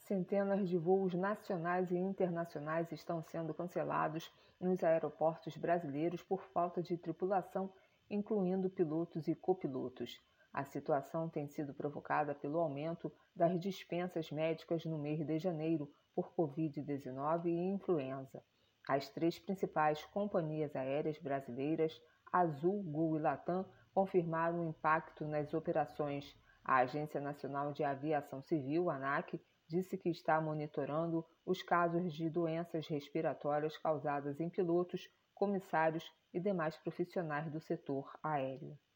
Centenas de voos nacionais e internacionais estão sendo cancelados nos aeroportos brasileiros por falta de tripulação, incluindo pilotos e copilotos. A situação tem sido provocada pelo aumento das dispensas médicas no mês de janeiro por Covid-19 e influenza. As três principais companhias aéreas brasileiras, Azul, Gol e Latam, confirmaram o impacto nas operações. A Agência Nacional de Aviação Civil, ANAC, disse que está monitorando os casos de doenças respiratórias causadas em pilotos, comissários e demais profissionais do setor aéreo.